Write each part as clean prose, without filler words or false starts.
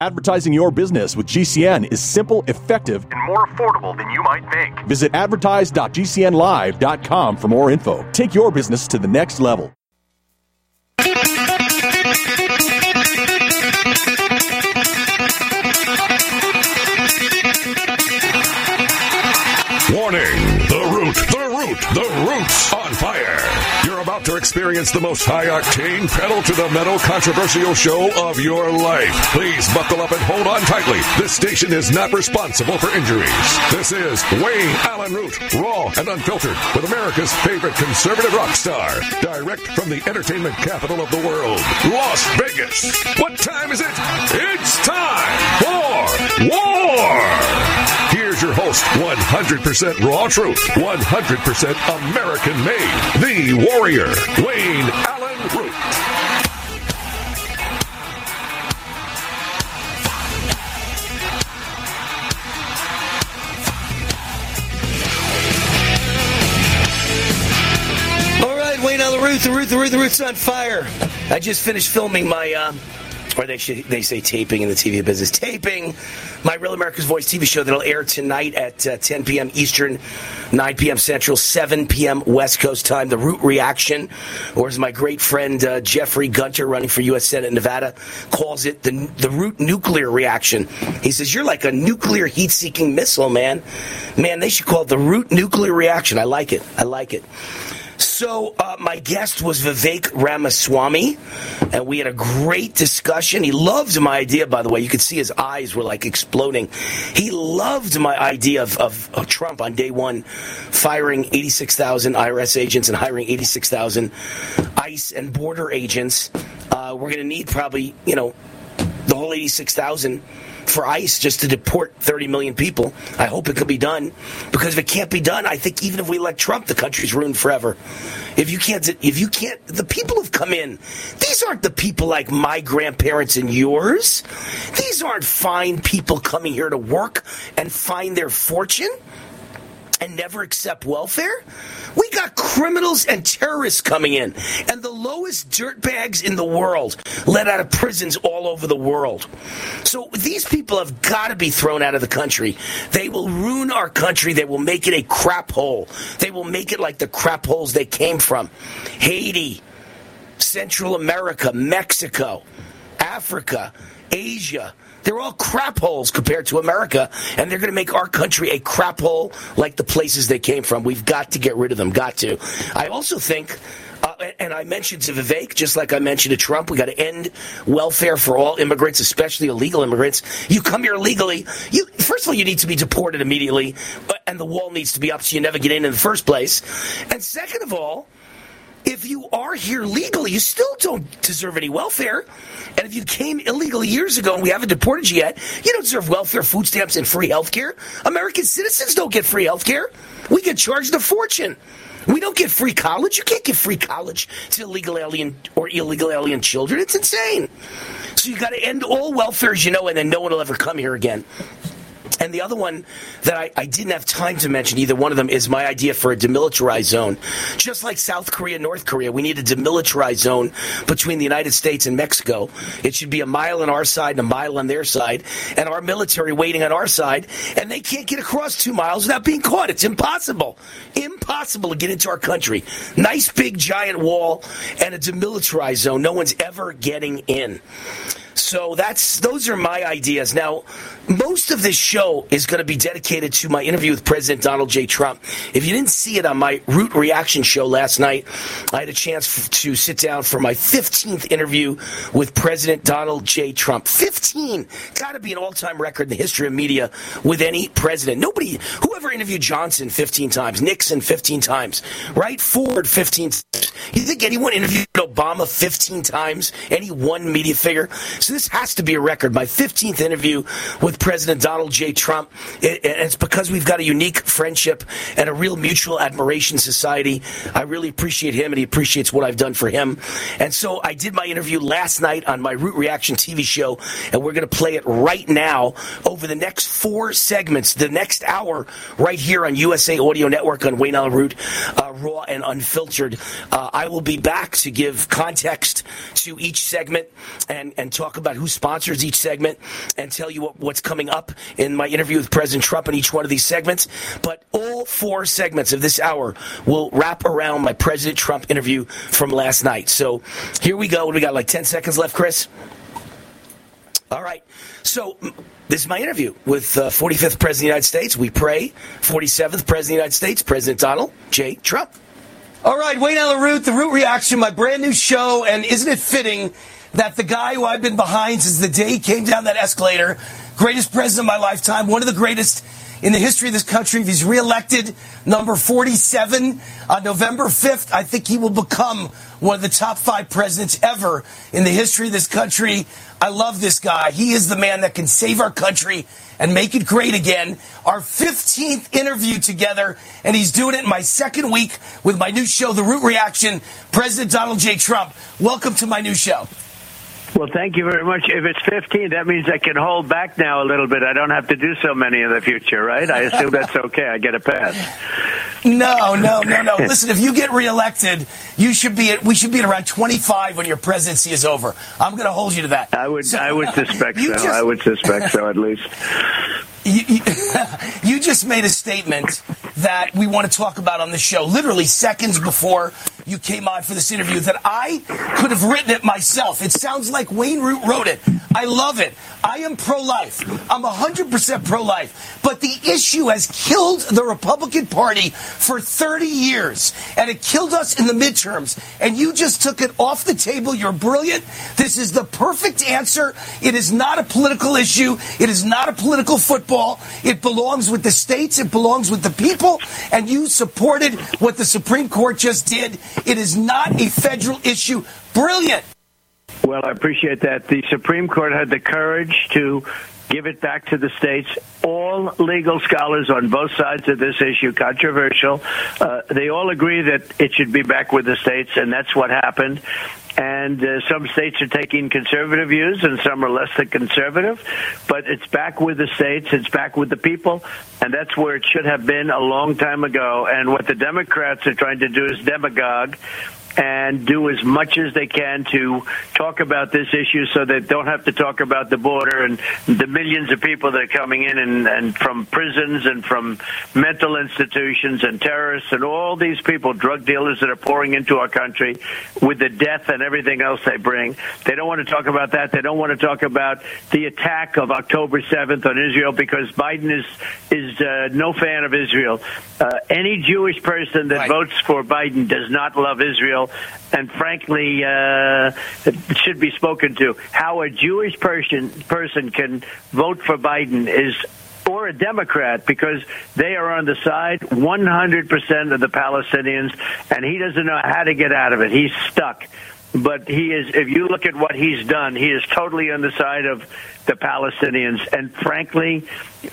Advertising your business with GCN is simple, effective, and more affordable than you might think. Visit advertise.gcnlive.com for more info. Take your business to the next level. Warning! The Root's on fire. You're about to experience the most high-octane, pedal-to-the-metal controversial show of your life. Please buckle up and hold on tightly. This station is not responsible for injuries. This is Wayne Allen Root, raw and unfiltered, with America's favorite conservative rock star. Direct from the entertainment capital of the world, Las Vegas. What time is it? It's time for war! Here's your host, 100% raw truth, 100% American-made, the warrior, Wayne Allen Root. All right, Wayne Allen Root, the Root's on fire. I just finished filming my... or they say taping in the TV business. Taping my Real America's Voice TV show that'll air tonight at 10 p.m. Eastern, 9 p.m. Central, 7 p.m. West Coast time. The Root Reaction, or as my great friend Jeffrey Gunter, running for U.S. Senate in Nevada, calls it, the Root Nuclear Reaction. He says, you're like a nuclear heat-seeking missile, man. Man, they should call it the Root Nuclear Reaction. I like it. So my guest was Vivek Ramaswamy, and we had a great discussion. He loved my idea, by the way. You could see his eyes were like exploding. He loved my idea of Trump on day one firing 86,000 IRS agents and hiring 86,000 ICE and border agents. We're going to need probably, the whole 86,000 for ICE just to deport 30 million people. I hope it could be done, because if it can't be done, I think even if we elect Trump, the country's ruined forever. If you can't, the people who've come in, these aren't the people like my grandparents and yours. These aren't fine people coming here to work and find their fortune and never accept welfare. We got criminals and terrorists coming in, and the lowest dirtbags in the world let out of prisons all over the world. So these people have got to be thrown out of the country. They will ruin our country. They will make it a crap hole. They will make it like the crap holes they came from. Haiti, Central America, Mexico, Africa, Asia. They're all crap holes compared to America, and they're going to make our country a crap hole like the places they came from. We've got to get rid of them. Got to. I also think, and I mentioned to Vivek, just like I mentioned to Trump, we got to end welfare for all immigrants, especially illegal immigrants. You come here illegally, first of all, you need to be deported immediately, and the wall needs to be up so you never get in the first place. And second of all, if you are here legally, you still don't deserve any welfare. And if you came illegally years ago and we haven't deported you yet, you don't deserve welfare, food stamps, and free health care. American citizens don't get free health care. We get charged a fortune. We don't get free college. You can't give free college to illegal alien or illegal alien children. It's insane. So you got to end all welfare, as you know, and then no one will ever come here again. And the other one that I didn't have time to mention, either one of them, is my idea for a demilitarized zone. Just like South Korea, North Korea, we need a demilitarized zone between the United States and Mexico. It should be a mile on our side and a mile on their side, and our military waiting on our side, and they can't get across 2 miles without being caught. It's impossible. Impossible to get into our country. Nice big giant wall and a demilitarized zone. No one's ever getting in. So those are my ideas. Now, most of this show is going to be dedicated to my interview with President Donald J. Trump. If you didn't see it on my Root Reaction show last night, I had a chance to sit down for my 15th interview with President Donald J. Trump. 15! Got to be an all-time record in the history of media with any president. Whoever interviewed Johnson 15 times, Nixon 15 times, right? Ford 15 times. You think anyone interviewed Obama 15 times? Any one media figure? So this has to be a record. My 15th interview with President Donald J. Trump. And it's because we've got a unique friendship and a real mutual admiration society. I really appreciate him, and he appreciates what I've done for him. And so I did my interview last night on my Root Reaction TV show, and we're going to play it right now over the next 4 segments, the next hour, right here on USA Audio Network on Wayne Allen Root raw and unfiltered. I will be back to give context to each segment and talk about who sponsors each segment and tell you what's coming up in my interview with President Trump in each one of these segments. But all 4 segments of this hour will wrap around my President Trump interview from last night. So here we go. We got like 10 seconds left, Chris. All right. So this is my interview with 45th President of the United States. We pray 47th President of the United States, President Donald J. Trump. All right, Wayne Allyn Root, The Root Reaction, my brand new show. And isn't it fitting that the guy who I've been behind since the day he came down that escalator, greatest president of my lifetime, one of the greatest in the history of this country, if he's reelected, number 47 on November 5th, I think he will become one of the top 5 presidents ever in the history of this country. I love this guy. He is the man that can save our country and make it great again. Our 15th interview together, and he's doing it in my second week with my new show, The Root Reaction, President Donald J. Trump. Welcome to my new show. Well, thank you very much. If it's 15, that means I can hold back now a little bit. I don't have to do so many in the future, right? I assume that's okay. I get a pass. No. Listen, if you get reelected, we should be at around 25 when your presidency is over. I'm going to hold you to that. I would suspect so. I would suspect so, at least. You just made a statement that we want to talk about on the show, literally seconds before you came on for this interview, that I could have written it myself. It sounds like Wayne Root wrote it. I love it. I am pro-life. I'm 100% pro-life. But the issue has killed the Republican Party for 30 years, and it killed us in the midterms. And you just took it off the table. You're brilliant. This is the perfect answer. It is not a political issue. It is not a political football. It belongs with the states. It belongs with the people. And you supported what the Supreme Court just did. It is not a federal issue. Brilliant. Well, I appreciate that. The Supreme Court had the courage to give it back to the states. All legal scholars on both sides of this issue, controversial, they all agree that it should be back with the states, and that's what happened. And some states are taking conservative views, and some are less than conservative. But it's back with the states. It's back with the people. And that's where it should have been a long time ago. And what the Democrats are trying to do is demagogue and do as much as they can to talk about this issue so they don't have to talk about the border and the millions of people that are coming in and from prisons and from mental institutions and terrorists and all these people, drug dealers that are pouring into our country with the death and everything else they bring. They don't want to talk about that. They don't want to talk about the attack of October 7th on Israel because Biden is no fan of Israel. Any Jewish person that votes for Biden does not love Israel. And frankly, it should be spoken to. How a Jewish person can vote for Biden or a Democrat, because they are on the side 100% of the Palestinians, and he doesn't know how to get out of it. He's stuck. But he is, if you look at what he's done, he is totally on the side of the Palestinians. And frankly,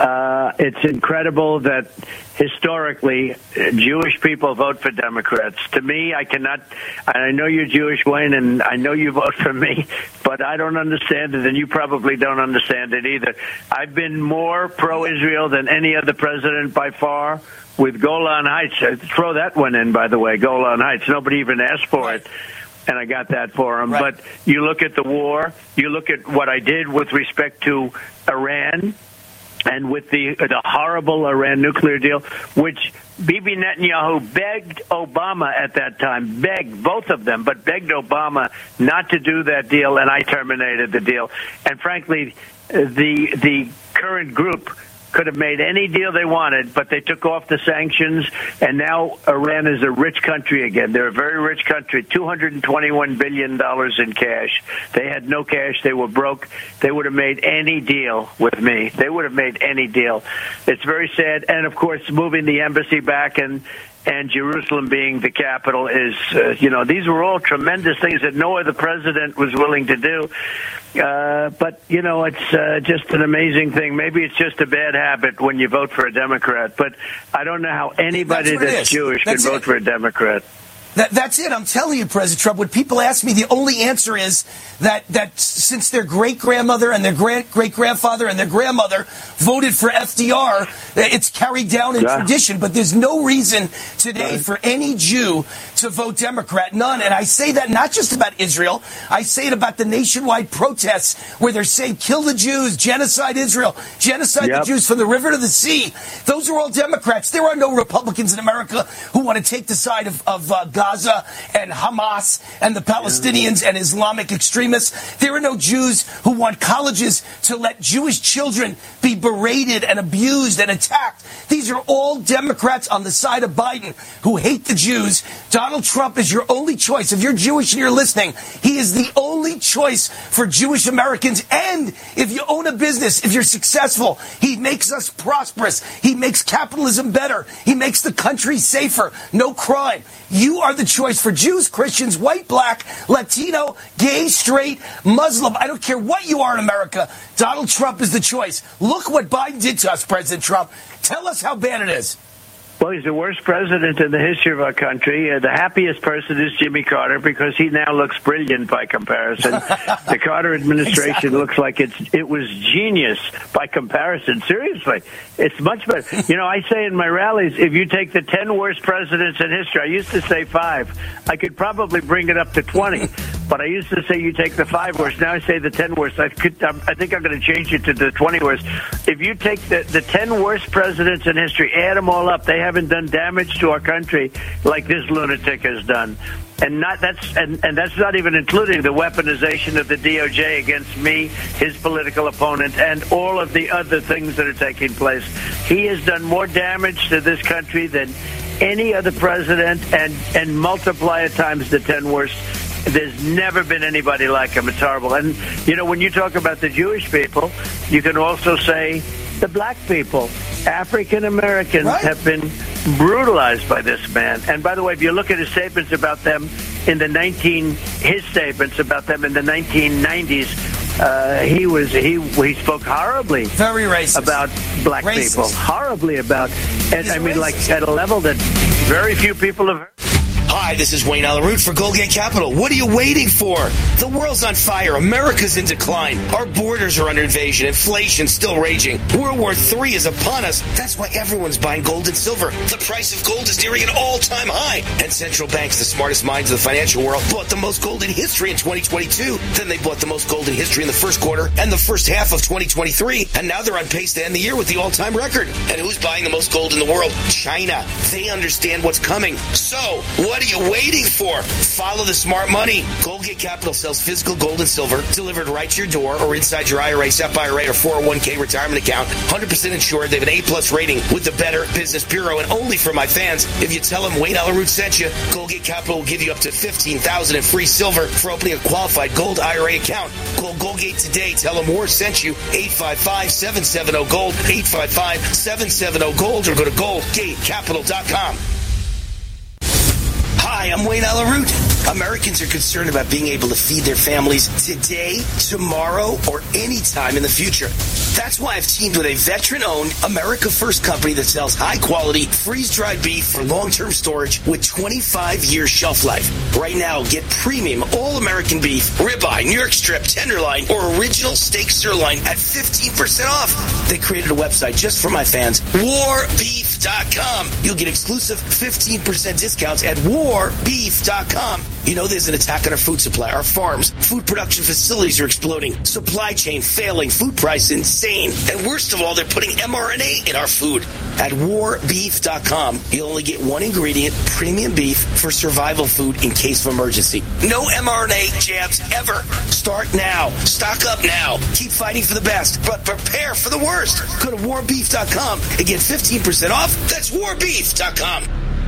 it's incredible that historically Jewish people vote for Democrats. To me, I cannot, and I know you're Jewish, Wayne, and I know you vote for me, but I don't understand it, and you probably don't understand it either. I've been more pro-Israel than any other president by far. With Golan Heights, throw that one in, by the way, Golan Heights. Nobody even asked for it. And I got that for him. Right. But you look at the war, you look at what I did with respect to Iran and with the horrible Iran nuclear deal, which Bibi Netanyahu begged Obama at that time, both of them, but begged Obama not to do that deal, and I terminated the deal. And frankly, the current group could have made any deal they wanted, but they took off the sanctions, and now Iran is a rich country again. They're a very rich country, $221 billion in cash. They had no cash. They were broke. They would have made any deal with me. They would have made any deal. It's very sad. And, of course, moving the embassy back and Jerusalem being the capital is, these were all tremendous things that no other president was willing to do. But, it's just an amazing thing. Maybe it's just a bad habit when you vote for a Democrat. But I don't know how anybody that's Jewish can vote for a Democrat. That's it. I'm telling you, President Trump, when people ask me, the only answer is that since their great-grandmother and their great-great-grandfather and their grandmother voted for FDR, it's carried down in tradition. But there's no reason today for any Jew to vote Democrat. None. And I say that not just about Israel. I say it about the nationwide protests where they're saying, kill the Jews, genocide Israel, genocide the Jews from the river to the sea. Those are all Democrats. There are no Republicans in America who want to take the side of Gaza and Hamas and the Palestinians and Islamic extremists. There are no Jews who want colleges to let Jewish children be berated and abused and attacked. These are all Democrats on the side of Biden who hate the Jews. Donald Trump is your only choice. If you're Jewish and you're listening, he is the only choice for Jewish Americans. And if you own a business, if you're successful, he makes us prosperous. He makes capitalism better. He makes the country safer. No crime. You are the choice for Jews, Christians, white, black, Latino, gay, straight, Muslim. I don't care what you are in America. Donald Trump is the choice. Look what Biden did to us, President Trump. Tell us how bad it is. Well, he's the worst president in the history of our country. The happiest person is Jimmy Carter because he now looks brilliant by comparison. The Carter administration looks like it was genius by comparison. Seriously, it's much better. You know, I say in my rallies, if you take the 10 worst presidents in history, I used to say 5. I could probably bring it up to 20. But I used to say you take the 5 worst. Now I say the 10 worst. I think I'm going to change it to the 20 worst. If you take the 10 worst presidents in history, add them all up, they haven't done damage to our country like this lunatic has done. And that's not even including the weaponization of the DOJ against me, his political opponent, and all of the other things that are taking place. He has done more damage to this country than any other president, and multiply it times the 10 worst. There's never been anybody like him. It's horrible. And, you know, when you talk about the Jewish people, you can also say the black people. African Americans have been brutalized by this man. And by the way, if you look at his statements about them in the 1990s, he spoke horribly, very racist about black people, horribly about, and I mean, like at a level that very few people have heard. Hi, this is Wayne Alaroot for Goldgate Capital. What are you waiting for? The world's on fire. America's in decline. Our borders are under invasion. Inflation's still raging. World War III is upon us. That's why everyone's buying gold and silver. The price of gold is nearing an all-time high. And central banks, the smartest minds of the financial world, bought the most gold in history in 2022. Then they bought the most gold in history in the first quarter and the first half of 2023. And now they're on pace to end the year with the all-time record. And who's buying the most gold in the world? China. They understand what's coming. So, what are you waiting for? Follow the smart money. Goldgate Capital sells physical gold and silver delivered right to your door or inside your IRA, SEP IRA, or 401k retirement account. 100% insured. They have an A+ rating with the Better Business Bureau. And only for my fans, if you tell them Wayne Alaroot sent you, Goldgate Capital will give you up to $15,000 in free silver for opening a qualified gold IRA account. Call Goldgate today. Tell them Moore sent you. 855-770-GOLD. 855-770-GOLD, or go to goldgatecapital.com. Hi, I'm Wayne Alaroot. Americans are concerned about being able to feed their families today, tomorrow, or any time in the future. That's why I've teamed with a veteran-owned, America First company that sells high-quality, freeze-dried beef for long-term storage with 25-year shelf life. Right now, get premium all-American beef, ribeye, New York strip, tenderloin, or original steak sirloin at 15% off. They created a website just for my fans, warbeef.com. You'll get exclusive 15% discounts at warbeef.com. You know there's an attack on our food supply. Our farms, food production facilities are exploding. Supply chain failing. Food price insane. And worst of all, they're putting mRNA in our food. At warbeef.com, you'll only get one ingredient, premium beef, for survival food in case of emergency. No mRNA jabs ever. Start now. Stock up now. Keep fighting for the best, but prepare for the worst. Go to warbeef.com and get 15% off. That's warbeef.com.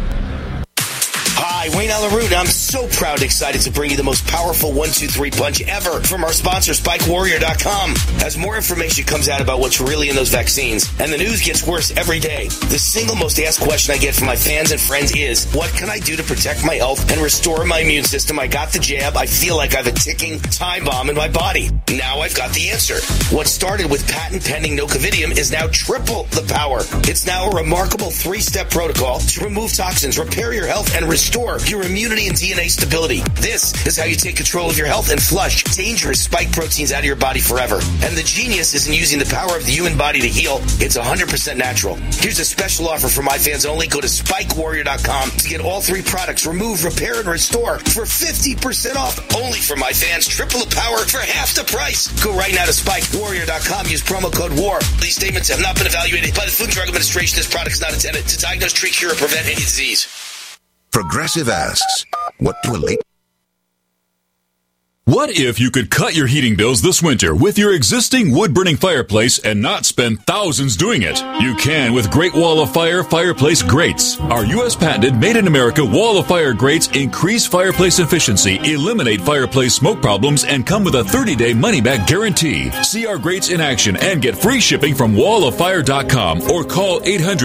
Hi, Wayne Alaroot. I'm so proud and excited to bring you the most powerful 1-2-3 punch ever from our sponsor, SpikeWarrior.com. As more information comes out about what's really in those vaccines, and the news gets worse every day, the single most asked question I get from my fans and friends is, what can I do to protect my health and restore my immune system? I got the jab. I feel like I have a ticking time bomb in my body. Now I've got the answer. What started with patent-pending Nocovidium is now triple the power. It's now a remarkable 3-step protocol to remove toxins, repair your health, and restore restore your immunity and DNA stability. This is how you take control of your health and flush dangerous spike proteins out of your body forever. And the genius isn't using the power of the human body to heal. It's 100% natural. Here's a special offer for my fans only. Go to SpikeWarrior.com to get all 3 products, remove, repair, and restore for 50% off. Only for my fans. Triple the power for half the price. Go right now to SpikeWarrior.com. Use promo code WAR. These statements have not been evaluated by the Food and Drug Administration. This product is not intended to diagnose, treat, cure, or prevent any disease. Progressive asks, what do a late... What if you could cut your heating bills this winter with your existing wood-burning fireplace and not spend thousands doing it? You can with Great Wall of Fire fireplace grates. Our U.S. patented made-in-America Wall of Fire grates increase fireplace efficiency, eliminate fireplace smoke problems, and come with a 30-day money-back guarantee. See our grates in action and get free shipping from walloffire.com or call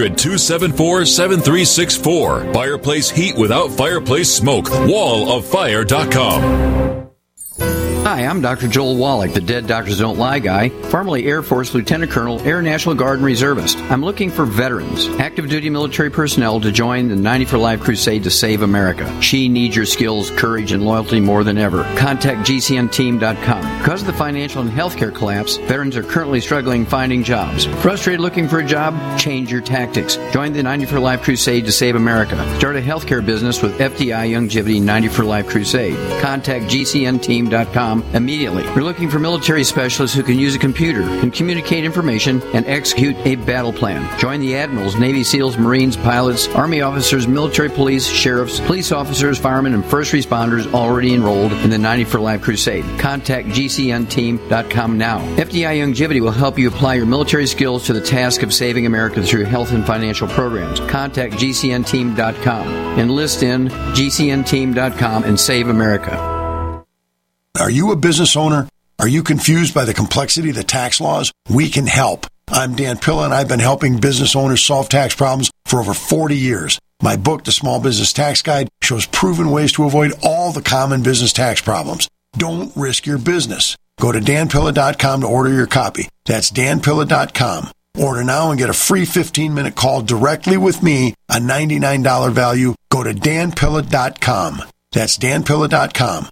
800-274-7364. Fireplace heat without fireplace smoke. walloffire.com. Hi, I'm Dr. Joel Wallach, the Dead Doctors Don't Lie guy, formerly Air Force Lieutenant Colonel, Air National Guard and Reservist. I'm looking for veterans, active duty military personnel to join the 90 for Life crusade to save America. She needs your skills, courage, and loyalty more than ever. Contact GCNteam.com. Because of the financial and healthcare collapse, veterans are currently struggling finding jobs. Frustrated looking for a job? Change your tactics. Join the 90 for Life crusade to save America. Start a healthcare business with FDI Longevity 90 for Life crusade. Contact GCNteam.com immediately. We're looking for military specialists who can use a computer, can communicate information, and execute a battle plan. Join the admirals, Navy SEALs, Marines, pilots, Army officers, military police, sheriffs, police officers, firemen, and first responders already enrolled in the 90 for Life crusade. Contact GCNteam.com now. FDI Longevity will help you apply your military skills to the task of saving America through health and financial programs. Contact GCNteam.com. Enlist in GCNteam.com and save America. Are you a business owner? Are you confused by the complexity of the tax laws? We can help. I'm Dan Pilla, and I've been helping business owners solve tax problems for over 40 years. My book, The Small Business Tax Guide, shows proven ways to avoid all the common business tax problems. Don't risk your business. Go to danpilla.com to order your copy. That's danpilla.com. Order now and get a free 15-minute call directly with me, a $99 value. Go to danpilla.com. That's danpilla.com.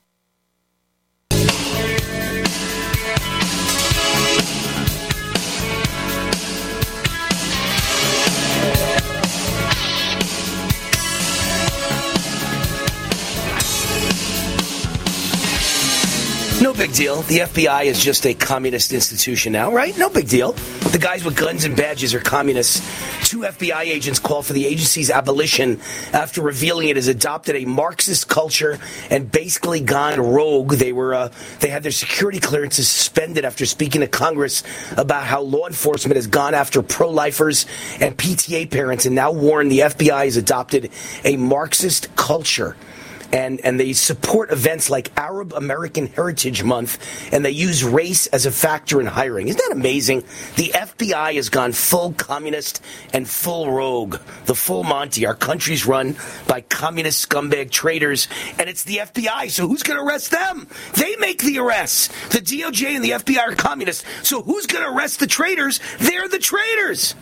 No big deal. The FBI is just a communist institution now, right? No big deal. The guys with guns and badges are communists. 2 FBI agents called for the agency's abolition after revealing it has adopted a Marxist culture and basically gone rogue. They had their security clearances suspended after speaking to Congress about how law enforcement has gone after pro-lifers and PTA parents and now warned the FBI has adopted a Marxist culture. And they support events like Arab American Heritage Month, and they use race as a factor in hiring. Isn't that amazing? The FBI has gone full communist and full rogue. The full Monty. Our country's run by communist scumbag traitors, and it's the FBI, so who's going to arrest them? They make the arrests. The DOJ and the FBI are communists, so who's going to arrest the traitors? They're the traitors.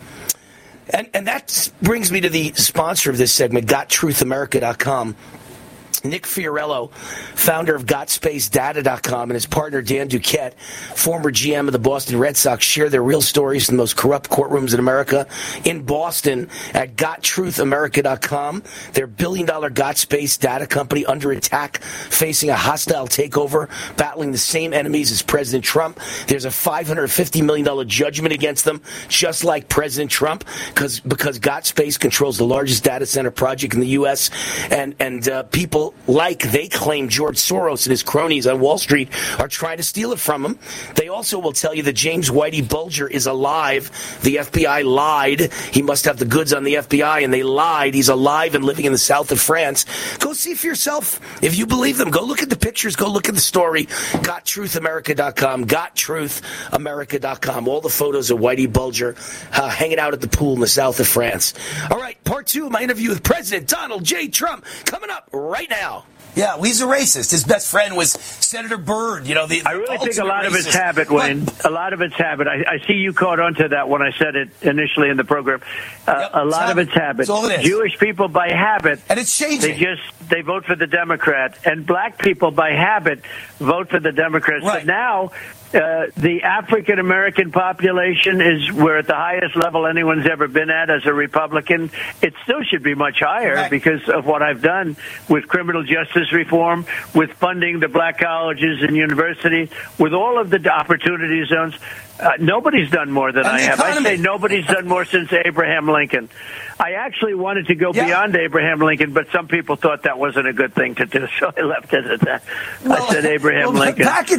And that brings me to the sponsor of this segment, GotTruthAmerica.com. Nick Fiorello, founder of GotSpaceData.com, and his partner Dan Duquette, former GM of the Boston Red Sox, share their real stories from the most corrupt courtrooms in America in Boston at GotTruthAmerica.com. Their billion-dollar GotSpace data company under attack, facing a hostile takeover, battling the same enemies as President Trump. There's a $550 million judgment against them, just like President Trump, because GotSpace controls the largest data center project in the U.S., and people like they claim George Soros and his cronies on Wall Street are trying to steal it from him. They also will tell you that James Whitey Bulger is alive. The FBI lied. He must have the goods on the FBI, and they lied. He's alive and living in the south of France. Go see for yourself if you believe them. Go look at the pictures. Go look at the story. GotTruthAmerica.com. GotTruthAmerica.com. All the photos of Whitey Bulger hanging out at the pool in the south of France. All right, part 2 of my interview with President Donald J. Trump coming up right now. Yeah, well, he's a racist. His best friend was Senator Byrd. You know, I really think a lot of it's habit, Wayne. A lot of it's habit. I see you caught on to that when I said it initially in the program. A lot of it's habit. That's all it is. Jewish people by habit, and it's changing. They vote for the Democrat, and black people by habit vote for the Democrats. Right. But now the African American population we're at the highest level anyone's ever been at as a Republican. It still should be much higher because of what I've done with criminal justice reform, with funding the black colleges and universities, with all of the opportunity zones. Nobody's done more than I have. I say nobody's done more since Abraham Lincoln. I actually wanted to go beyond Abraham Lincoln, but some people thought that wasn't a good thing to do, so I left it at that. I said Abraham Lincoln. Back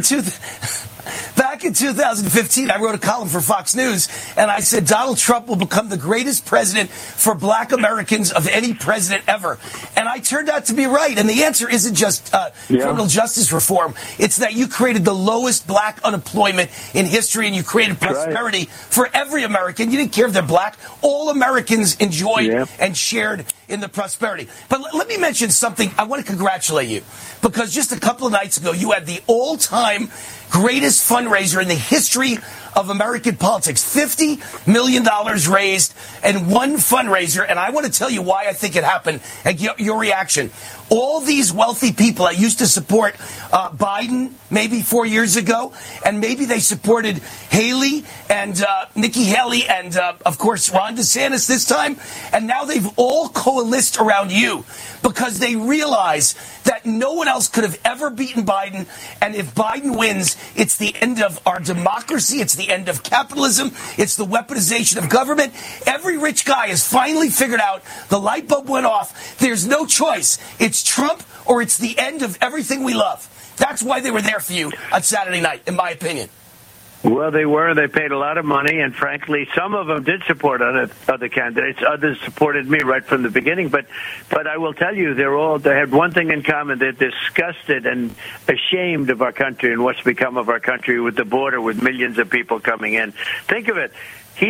in 2015, I wrote a column for Fox News, and I said Donald Trump will become the greatest president for black Americans of any president ever. And I turned out to be right. And the answer isn't just criminal justice reform. It's that you created the lowest black unemployment in history, and you created prosperity for every American. You didn't care if they're black. All Americans enjoyed and shared in the prosperity. But let me mention something. I want to congratulate you, because just a couple of nights ago, you had the all-time greatest fundraiser in the history of American politics. $50 million raised in one fundraiser. And I want to tell you why I think it happened and get your reaction. All these wealthy people that used to support Biden maybe 4 years ago, and maybe they supported Haley and Nikki Haley and, of course, Ron DeSantis this time. And now they've all coalesced around you because they realize that no one else could have ever beaten Biden. And if Biden wins, it's the end of our democracy. It's the end of capitalism. It's the weaponization of government. Every rich guy has finally figured out the light bulb went off. There's no choice. It's Trump or it's the end of everything we love. That's why they were there for you on Saturday night, in my opinion. Well, they were. They paid a lot of money, and frankly, some of them did support other candidates. Others supported me right from the beginning. But I will tell you, they had one thing in common: they're disgusted and ashamed of our country and what's become of our country with the border, with millions of people coming in. Think of it.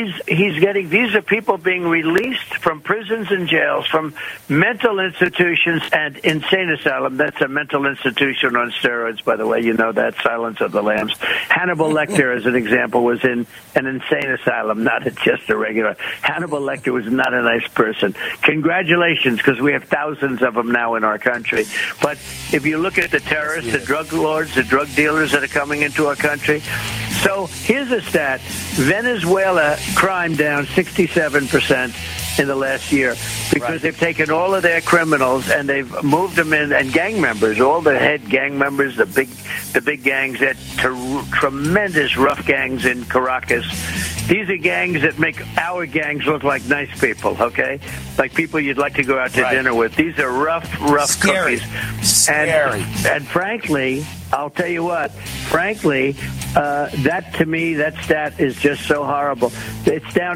These are people being released from prisons and jails, from mental institutions and insane asylum. That's a mental institution on steroids, by the way. You know that, Silence of the Lambs. Hannibal Lecter, as an example, was in an insane asylum, not just a regular. Hannibal Lecter was not a nice person. Congratulations, because we have thousands of them now in our country. But if you look at the terrorists, the drug lords, the drug dealers that are coming into our country. So here's a stat. Venezuela crime down 67% in the last year because they've taken all of their criminals and they've moved them in, and gang members, all the head gang members, the big gangs, that tremendous rough gangs in Caracas. These are gangs that make our gangs look like nice people, okay? Like people you'd like to go out to dinner with. These are rough cookies. Scary. And frankly, I'll tell you what, that to me, that stat is just so horrible. It's down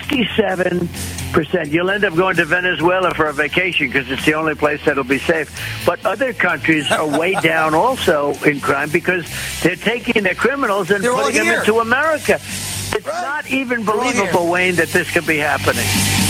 67%. You'll end up going to Venezuela for a vacation because it's the only place that'll be safe. But other countries are way down also in crime because they're taking their criminals and putting them into America. It's not even believable, Wayne, that this could be happening.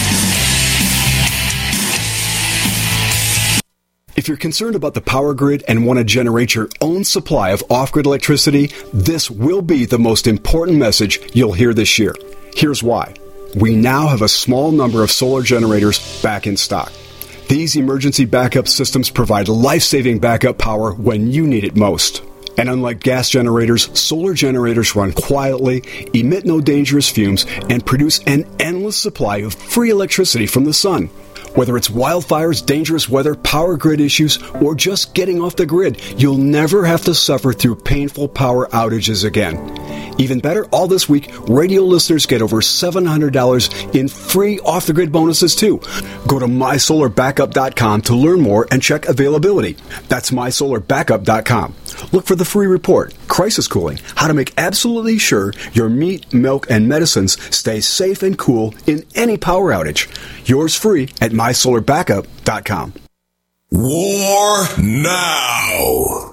If you're concerned about the power grid and want to generate your own supply of off-grid electricity, this will be the most important message you'll hear this year. Here's why. We now have a small number of solar generators back in stock. These emergency backup systems provide life-saving backup power when you need it most. And unlike gas generators, solar generators run quietly, emit no dangerous fumes, and produce an endless supply of free electricity from the sun. Whether it's wildfires, dangerous weather, power grid issues, or just getting off the grid, you'll never have to suffer through painful power outages again. Even better, all this week, radio listeners get over $700 in free off-the-grid bonuses, too. Go to mysolarbackup.com to learn more and check availability. That's mysolarbackup.com. Look for the free report, Crisis Cooling, how to make absolutely sure your meat, milk, and medicines stay safe and cool in any power outage. Yours free at mysolarbackup.com. War now.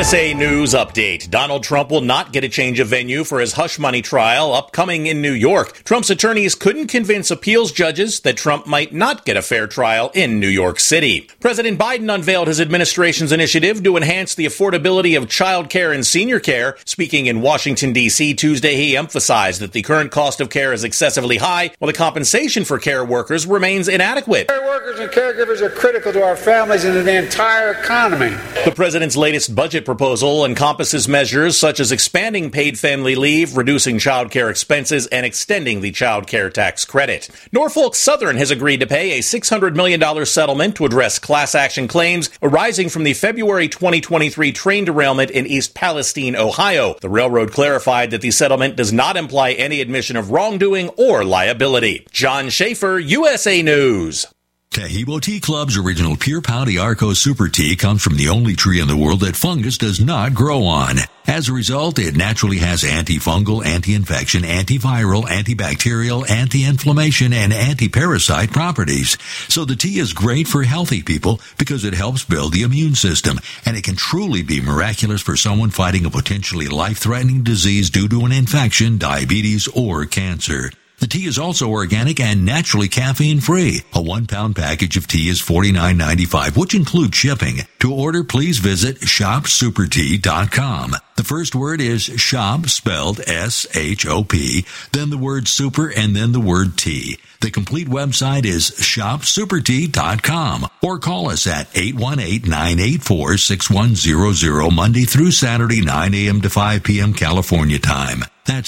USA News Update. Donald Trump will not get a change of venue for his hush money trial upcoming in New York. Trump's attorneys couldn't convince appeals judges that Trump might not get a fair trial in New York City. President Biden unveiled his administration's initiative to enhance the affordability of child care and senior care. Speaking in Washington, D.C. Tuesday, he emphasized that the current cost of care is excessively high, while the compensation for care workers remains inadequate. Care workers and caregivers are critical to our families and to the entire economy. The president's latest budget proposal encompasses measures such as expanding paid family leave, reducing child care expenses, and extending the child care tax credit. Norfolk Southern has agreed to pay a $600 million settlement to address class action claims arising from the February 2023 train derailment in East Palestine, Ohio. The railroad clarified that the settlement does not imply any admission of wrongdoing or liability. John Schaefer, USA News. Tahibo Tea Club's original Pure Pau d'Arco Super Tea comes from the only tree in the world that fungus does not grow on. As a result, it naturally has antifungal, anti-infection, antiviral, antibacterial, anti-inflammation, and anti-parasite properties. So the tea is great for healthy people because it helps build the immune system, and it can truly be miraculous for someone fighting a potentially life-threatening disease due to an infection, diabetes, or cancer. The tea is also organic and naturally caffeine-free. A 1-pound package of tea is $49.95, which includes shipping. To order, please visit shopsupertea.com. The first word is shop, spelled S-H-O-P, then the word super, and then the word tea. The complete website is shopsupertea.com, or call us at 818-984-6100 Monday through Saturday, 9 a.m. to 5 p.m. California time. That's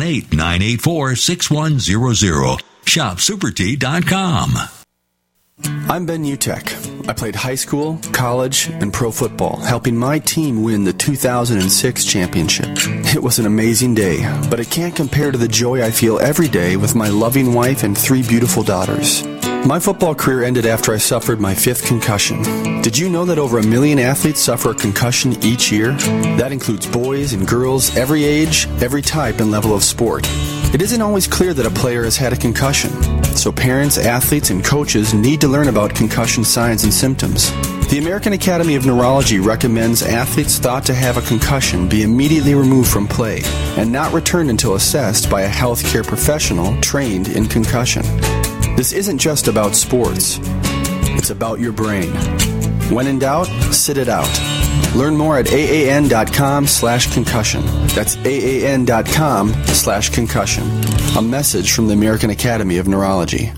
818-984-6100. ShopSuperTea.com. I'm Ben Utek. I played high school, college, and pro football, helping my team win the 2006 championship. It was an amazing day, but it can't compare to the joy I feel every day with my loving wife and 3 beautiful daughters. My football career ended after I suffered my 5th concussion. Did you know that over 1 million athletes suffer a concussion each year? That includes boys and girls, every age, every type and level of sport. It isn't always clear that a player has had a concussion, so parents, athletes, and coaches need to learn about concussion signs and symptoms. The American Academy of Neurology recommends athletes thought to have a concussion be immediately removed from play and not returned until assessed by a healthcare professional trained in concussion. This isn't just about sports. It's about your brain. When in doubt, sit it out. Learn more at AAN.com/concussion. That's AAN.com/concussion. A message from the American Academy of Neurology.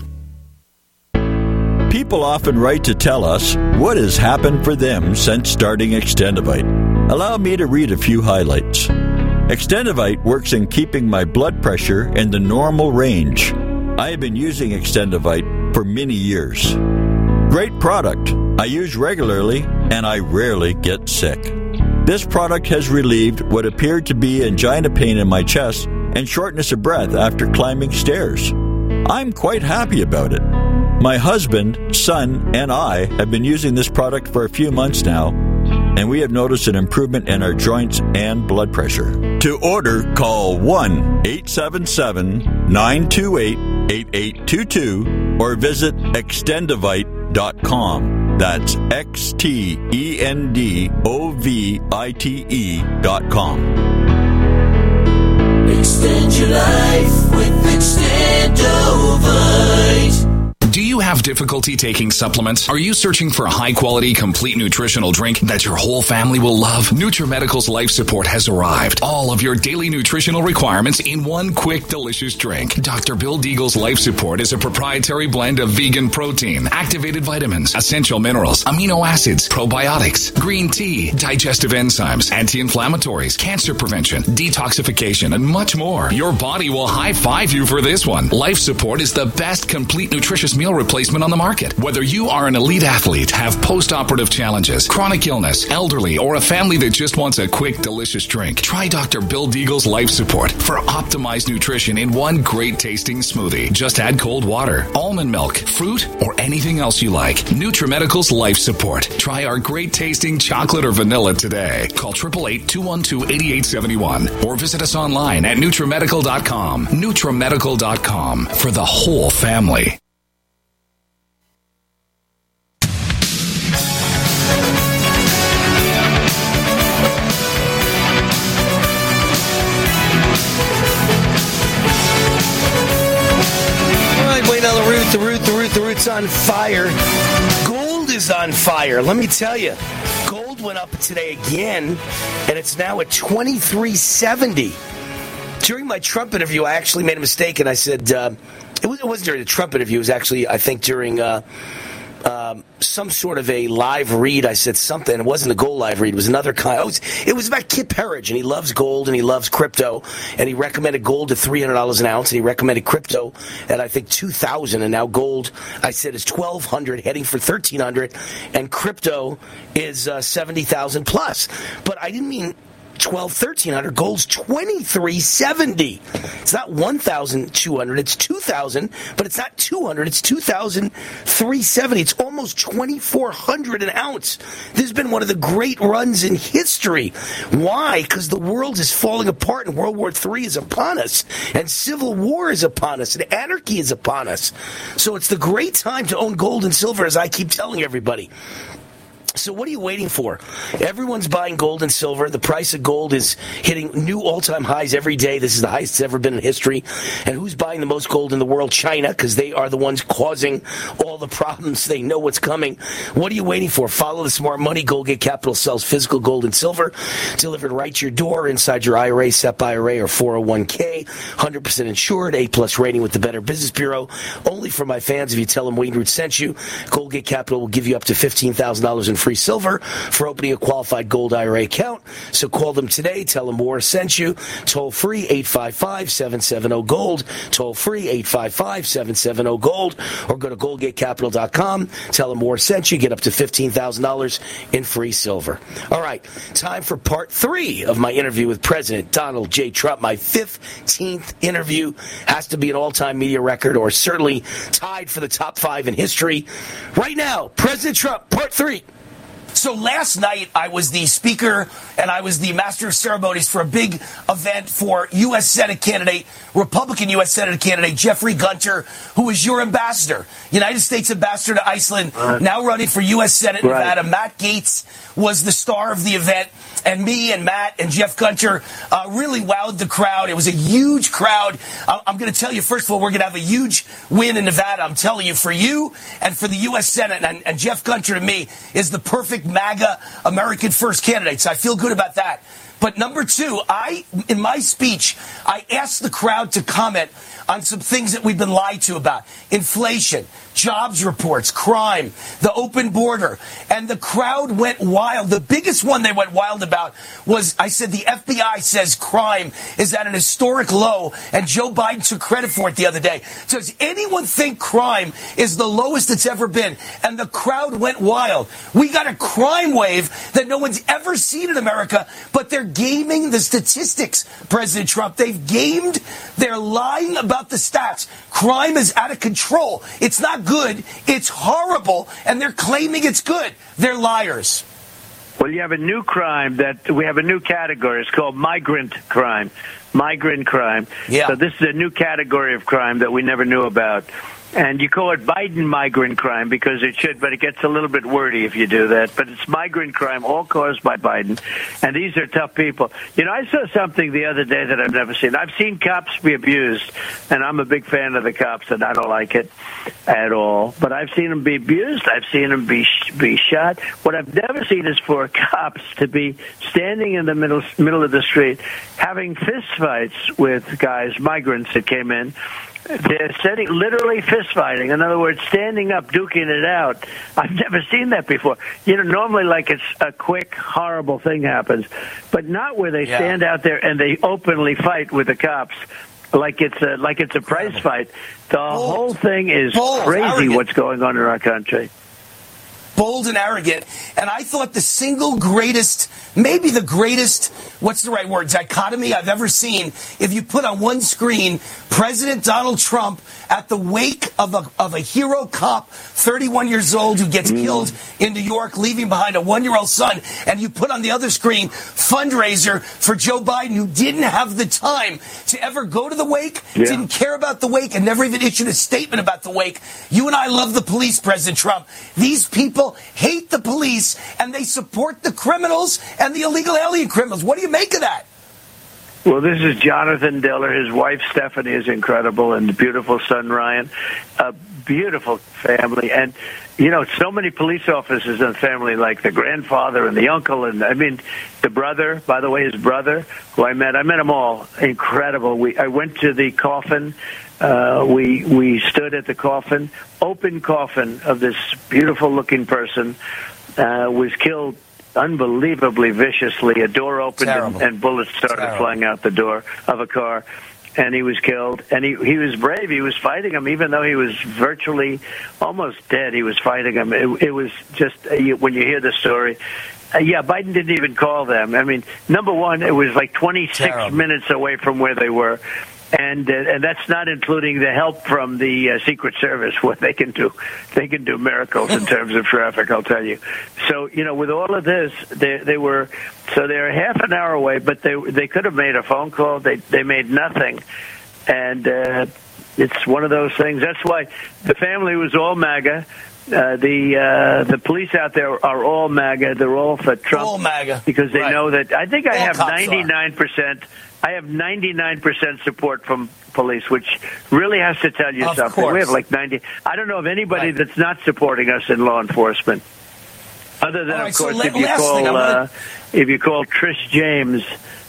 People often write to tell us what has happened for them since starting Extendivite. Allow me to read a few highlights. Extendivite works in keeping my blood pressure in the normal range. I have been using Extendivite for many years. Great product. I use regularly and I rarely get sick. This product has relieved what appeared to be angina pain in my chest and shortness of breath after climbing stairs. I'm quite happy about it. My husband, son, and I have been using this product for a few months now, and we have noticed an improvement in our joints and blood pressure. To order, call 1-877-928-8822 or visit Extendivite.com. That's XTENDOVITE.com. Extend your life with Extendovite. Do you have difficulty taking supplements? Are you searching for a high-quality, complete nutritional drink that your whole family will love? NutriMedical's Life Support has arrived. All of your daily nutritional requirements in one quick, delicious drink. Dr. Bill Deagle's Life Support is a proprietary blend of vegan protein, activated vitamins, essential minerals, amino acids, probiotics, green tea, digestive enzymes, anti-inflammatories, cancer prevention, detoxification, and much more. Your body will high-five you for this one. Life Support is the best complete nutritious meal replacement on the market. Whether you are an elite athlete, have post-operative challenges, chronic illness, elderly, or a family that just wants a quick, delicious drink, try Dr. Bill Deagle's Life Support for optimized nutrition in one great tasting smoothie. Just add cold water, almond milk, fruit, or anything else you like. NutriMedical's Life Support. Try our great tasting chocolate or vanilla today. Call 888-212-8871 or visit us online at NutriMedical.com. NutriMedical.com for the whole family. The root's on fire. Gold is on fire. Let me tell you, gold went up today again, and it's now at $23.70. During my Trump interview, I actually made a mistake, and I said, it wasn't during the Trump interview, it was actually, I think, during some sort of a live read. I said something. It wasn't a gold live read. It was another kind. It was about Kip Herridge, and he loves gold, and he loves crypto, and he recommended gold at $300 an ounce, and he recommended crypto at, I think, $2,000, and now gold, I said, is $1,200, heading for $1,300, and crypto is $70,000 plus. But I didn't mean $1,200, $1,300. Gold's $23.70. It's not $1,200. It's $2,000, but it's not $200. It's $2,370. It's almost $2,400 an ounce. This has been one of the great runs in history. Why? Because the world is falling apart, and World War III is upon us, and civil war is upon us, and anarchy is upon us. So it's the great time to own gold and silver, as I keep telling everybody. So what are you waiting for? Everyone's buying gold and silver. The price of gold is hitting new all-time highs every day. This is the highest it's ever been in history. And who's buying the most gold in the world? China, because they are the ones causing all the problems. They know what's coming. What are you waiting for? Follow the smart money. Goldgate Capital sells physical gold and silver delivered right to your door inside your IRA, SEP IRA, or 401k. 100% insured, A+ rating with the Better Business Bureau. Only for my fans. If you tell them Wayne Root sent you, Goldgate Capital will give you up to $15,000 in free silver for opening a qualified gold IRA account. So call them today. Tell them War sent you. Toll free 855-770-GOLD. Toll free 855-770-GOLD. Or go to goldgatecapital.com. Tell them War sent you. Get up to $15,000 in free silver. All right. Time for part 3 of my interview with President Donald J. Trump. My 15th interview. Has to be an all-time media record, or certainly tied for the top 5 in history. Right now, President Trump, part 3. So last night, I was the speaker and I was the master of ceremonies for a big event for U.S. Senate candidate, Republican U.S. Senate candidate Jeffrey Gunter, who is your ambassador, United States ambassador to Iceland, now running for U.S. Senate Nevada. Matt Gaetz was the star of the event, and me and Matt and Jeff Gunter really wowed the crowd. It was a huge crowd. I'm going to tell you, first of all, we're going to have a huge win in Nevada. I'm telling you, for you and for the U.S. Senate, and Jeff Gunter to me is the perfect MAGA American First candidate. So I feel good about that. But number 2, in my speech, I asked the crowd to comment on some things that we've been lied to about. Inflation, jobs reports, crime, the open border. And the crowd went wild. The biggest one they went wild about was, I said, the FBI says crime is at an historic low, and Joe Biden took credit for it the other day. Does anyone think crime is the lowest it's ever been? And the crowd went wild. We got a crime wave that no one's ever seen in America, but they're gaming the statistics, President Trump. They've gamed, they're lying about the stats. Crime is out of control. It's not good. It's horrible. And they're claiming it's good. They're liars. Well, you have a new crime that we have a new category. It's called migrant crime. Migrant crime. Yeah. So this is a new category of crime that we never knew about. And you call it Biden migrant crime because it should, but it gets a little bit wordy if you do that. But it's migrant crime, all caused by Biden. And these are tough people. You know, I saw something the other day that I've never seen. I've seen cops be abused, and I'm a big fan of the cops, and I don't like it at all. But I've seen them be abused. I've seen them be shot. What I've never seen is for cops to be standing in the middle of the street having fistfights with guys, migrants that came in. They're literally fist fighting. In other words, standing up, duking it out. I've never seen that before. You know, normally like it's a quick, horrible thing happens, but not where they stand out there and they openly fight with the cops like it's a prize fight. The whole thing is crazy. Arrogant. What's going on in our country. Bold and arrogant. And I thought the single greatest, maybe the greatest, what's the right word, dichotomy I've ever seen, if you put on one screen President Donald Trump at the wake of a hero cop, 31 years old, who gets killed in New York, leaving behind a 1-year-old son, and you put on the other screen fundraiser for Joe Biden, who didn't have the time to ever go to the wake, didn't care about the wake, and never even issued a statement about the wake. You and I love the police, President Trump. These people hate the police, and they support the criminals and the illegal alien criminals. What do you make of that? Well, this is Jonathan Diller. His wife, Stephanie, is incredible, and the beautiful son, Ryan. A beautiful family. And, so many police officers in the family, like the grandfather and the uncle, and, the brother, by the way, his brother, who I met them all. Incredible. I went to the coffin. We stood at the coffin, open coffin of this beautiful-looking person, was killed unbelievably viciously. A door opened and bullets started flying out the door of a car, and he was killed. And he was brave. He was fighting him, even though he was virtually almost dead. He was fighting him. It was just, when you hear the story, Biden didn't even call them. Number one, it was like 26 minutes away from where they were. And that's not including the help from the Secret Service. What they can do miracles in terms of traffic, I'll tell you. So, with all of this, they're half an hour away, but they could have made a phone call. They made nothing. And it's one of those things. That's why the family was all MAGA. The police out there are all MAGA. They're all for Trump. All MAGA. Because they know that. I think I all have 99%. I have 99% support from police, which really has to tell you something. Course. We have like 90. I don't know of anybody that's not supporting us in law enforcement, other than, of course, if you call Trish James,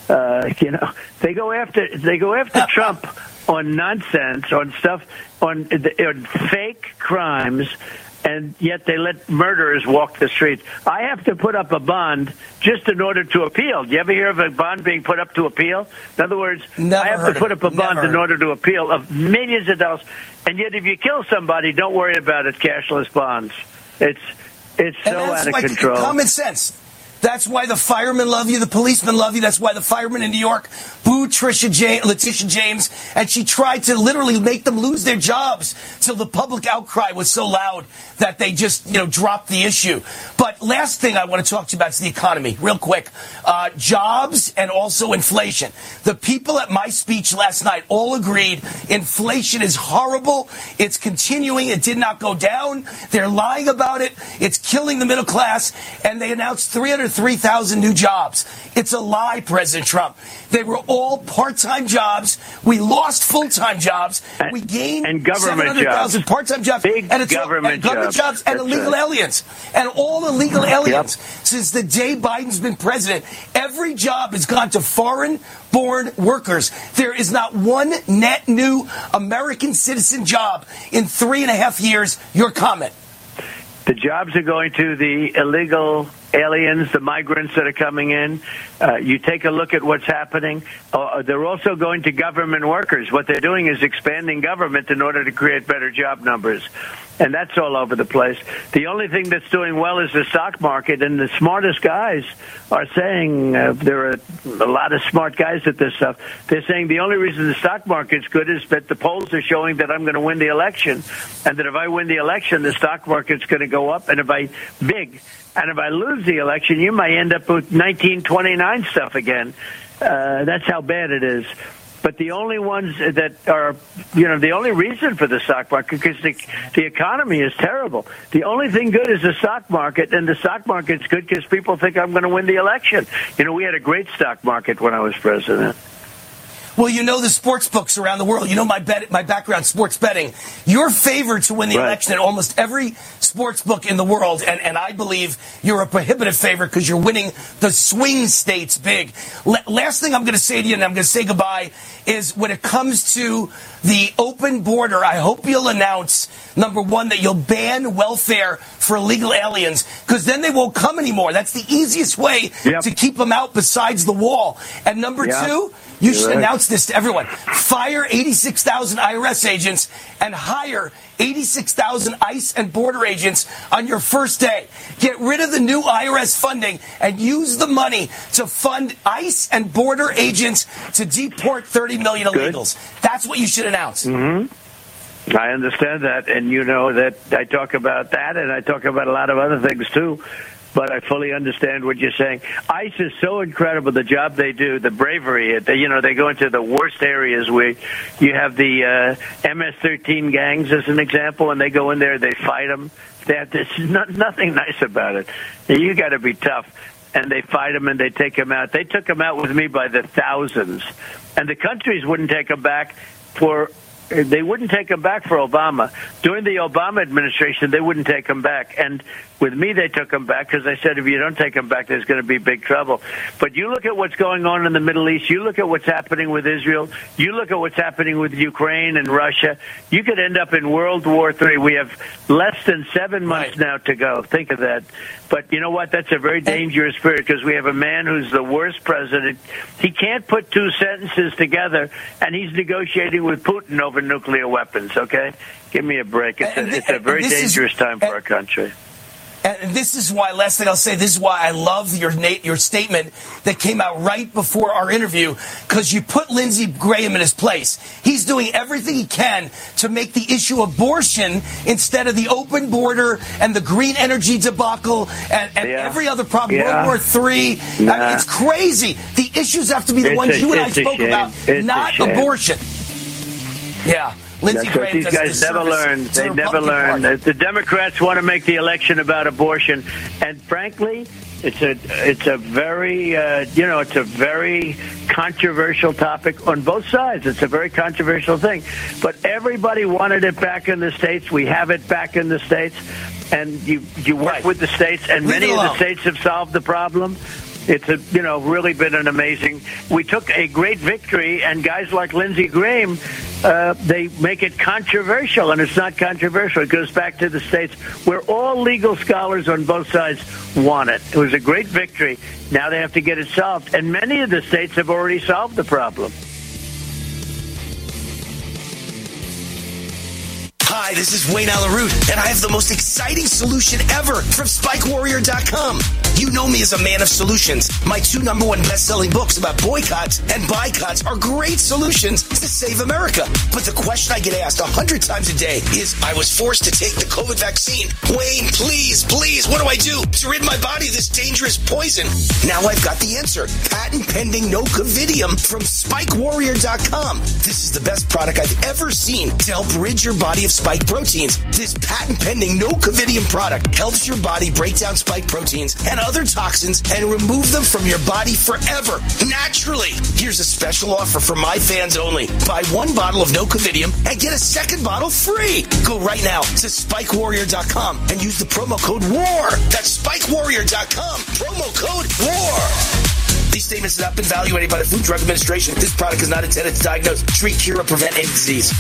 they go after Trump on nonsense, on stuff, on fake crimes. And yet they let murderers walk the streets. I have to put up a bond just in order to appeal. Do you ever hear of a bond being put up to appeal? In other words, I have to put up a bond in order to appeal of millions of dollars. And yet if you kill somebody, don't worry about it, cashless bonds. It's so out of control. Common sense. That's why the firemen love you, the policemen love you. That's why the firemen in New York booed Letitia James, and she tried to literally make them lose their jobs till the public outcry was so loud that they just, dropped the issue. But last thing I want to talk to you about is the economy, real quick. Jobs and also inflation. The people at my speech last night all agreed inflation is horrible. It's continuing. It did not go down. They're lying about it. It's killing the middle class. And they announced 303,000 new jobs. It's a lie, President Trump. They were all part-time jobs. We lost full-time jobs. We gained 700,000 part-time jobs. And government jobs and illegal aliens. And all illegal aliens. Since the day Biden's been president, every job has gone to foreign-born workers. There is not one net new American citizen job in 3.5 years. Your comment. The jobs are going to the illegal aliens, the migrants that are coming in. You take a look at what's happening. They're also going to government workers. What they're doing is expanding government in order to create better job numbers. And that's all over the place. The only thing that's doing well is the stock market, and the smartest guys are saying, there are a lot of smart guys at this stuff, they're saying the only reason the stock market's good is that the polls are showing that I'm going to win the election, and that if I win the election, the stock market's going to go up, and if I lose the election, you might end up with 1929 stuff again. That's how bad it is. But the only ones that are, the only reason for the stock market, because the economy is terrible. The only thing good is the stock market, and the stock market's good because people think I'm going to win the election. We had a great stock market when I was president. Well, the sports books around the world. My background, sports betting. You're favored to win the election in almost every sports book in the world, and I believe you're a prohibitive favorite because you're winning the swing states big. Last thing I'm going to say to you, and I'm going to say goodbye, is when it comes to the open border, I hope you'll announce, number one, that you'll ban welfare for illegal aliens, because then they won't come anymore. That's the easiest way to keep them out besides the wall. And number two, you should announce this to everyone. Fire 86,000 IRS agents and hire 86,000 ICE and border agents on your first day. Get rid of the new IRS funding and use the money to fund ICE and border agents to deport 30 million illegals. That's what you should announce. Mm-hmm. I understand that, and that I talk about that, and I talk about a lot of other things too. But I fully understand what you're saying. ICE is so incredible, the job they do, the bravery. They go into the worst areas where you have the MS-13 gangs, as an example, and they go in there, they fight them. There's nothing nice about it. You got to be tough. and they fight him and they take him out. They took him out with me by the thousands, and the countries wouldn't take him back for Obama. During the Obama administration, they wouldn't take him back. And with me, they took him back because I said, if you don't take him back, there's going to be big trouble. But you look at what's going on in the Middle East. You look at what's happening with Israel. You look at what's happening with Ukraine and Russia. You could end up in World War III. We have less than 7 months now to go. Think of that. But you know what? That's a very dangerous spirit because we have a man who's the worst president. He can't put two sentences together, and he's negotiating with Putin over nuclear weapons, okay? Give me a break. It's a very dangerous time for our country. And this is why, last thing I'll say, this is why I love your statement that came out right before our interview, because you put Lindsey Graham in his place. He's doing everything he can to make the issue abortion instead of the open border and the green energy debacle and every other problem, World War III. I mean, it's crazy. The issues have to be the ones you and I spoke about, not abortion. Yeah. Lindsey Graham, these guys never learn. They never learn. The Democrats want to make the election about abortion, and frankly, it's a very controversial topic on both sides. It's a very controversial thing, but everybody wanted it back in the states. We have it back in the states, and you work with the states, and many of the states have solved the problem. It's really been an amazing. We took a great victory, and guys like Lindsey Graham, they make it controversial, and it's not controversial. It goes back to the states where all legal scholars on both sides want it. It was a great victory. Now they have to get it solved, and many of the states have already solved the problem. Hi, this is Wayne Allyn Root, and I have the most exciting solution ever from SpikeWarrior.com. You know me as a man of solutions. My 2 #1 best-selling books about boycotts and boycotts are great solutions to save America. But the question I get asked 100 times a day is, I was forced to take the COVID vaccine. Wayne, please, what do I do to rid my body of this dangerous poison? Now I've got the answer. Patent-pending Nocovidium from SpikeWarrior.com. This is the best product I've ever seen to help rid your body of spike proteins. This patent-pending Nocovidium product helps your body break down spike proteins and other toxins and remove them from your body forever, naturally. Here's a special offer for my fans only. Buy 1 bottle of Nocovidium and get a 2nd bottle free. Go right now to SpikeWarrior.com and use the promo code WAR. That's SpikeWarrior.com, promo code WAR. These statements have not been evaluated by the Food and Drug Administration. This product is not intended to diagnose, treat, cure, or prevent any disease.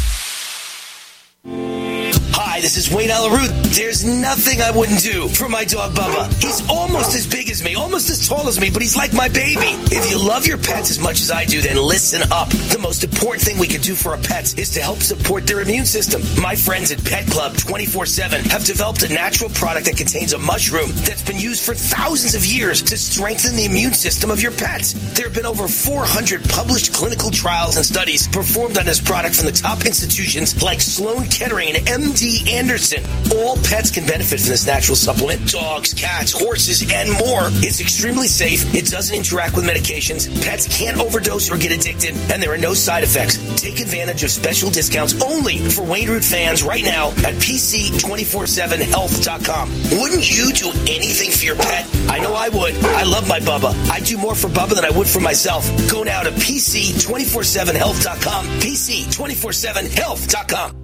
Hi, this is Wayne Allyn Root. There's nothing I wouldn't do for my dog Bubba. He's almost as big as me, almost as tall as me, but he's like my baby. If you love your pets as much as I do, then listen up. The most important thing we can do for our pets is to help support their immune system. My friends at Pet Club 24/7 have developed a natural product that contains a mushroom that's been used for thousands of years to strengthen the immune system of your pets. There have been over 400 published clinical trials and studies performed on this product from the top institutions like Sloan Kettering and MD Anderson. All pets can benefit from this natural supplement. Dogs, cats, horses, and more. It's extremely safe. It doesn't interact with medications. Pets can't overdose or get addicted, and there are no side effects. Take advantage of special discounts only for Wayne Root fans right now at PC247health.com. Wouldn't you do anything for your pet? I know I would. I love my Bubba. I do more for Bubba than I would for myself. Go now to PC247health.com. PC247health.com.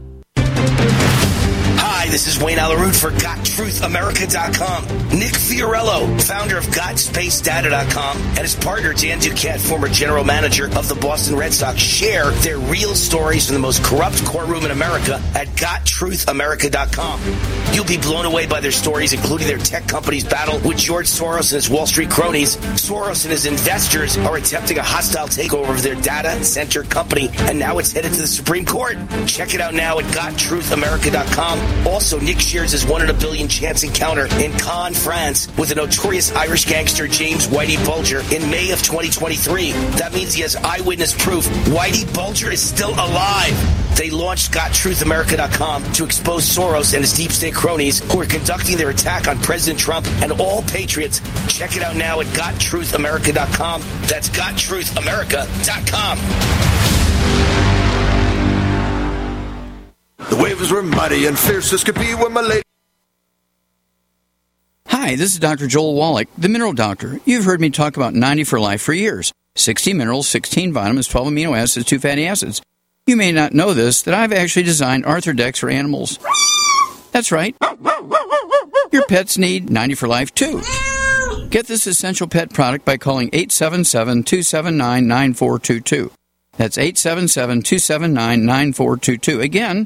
Hi, this is Wayne Allyn Root for GotTruthAmerica.com. Nick Fiorello, founder of GotSpaceData.com, and his partner Dan Duquette, former general manager of the Boston Red Sox, share their real stories from the most corrupt courtroom in America at GotTruthAmerica.com. You'll be blown away by their stories, including their tech company's battle with George Soros and his Wall Street cronies. Soros and his investors are attempting a hostile takeover of their data center company, and now it's headed to the Supreme Court. Check it out now at GotTruthAmerica.com. Also, Nick shares his 1 in a billion chance encounter in Cannes, France, with the notorious Irish gangster James Whitey Bulger in May of 2023. That means he has eyewitness proof Whitey Bulger is still alive. They launched GotTruthAmerica.com to expose Soros and his deep state cronies who are conducting their attack on President Trump and all patriots. Check it out now at GotTruthAmerica.com. That's GotTruthAmerica.com. The waves were muddy and fierce as could be when my lady... Hi, this is Dr. Joel Wallach, the Mineral Doctor. You've heard me talk about 90 for Life for years. 60 minerals, 16 vitamins, 12 amino acids, 2 fatty acids. You may not know this, that I've actually designed Arthrodex for animals. That's right. Your pets need 90 for Life, too. Get this essential pet product by calling 877-279-9422. That's 877-279-9422. Again,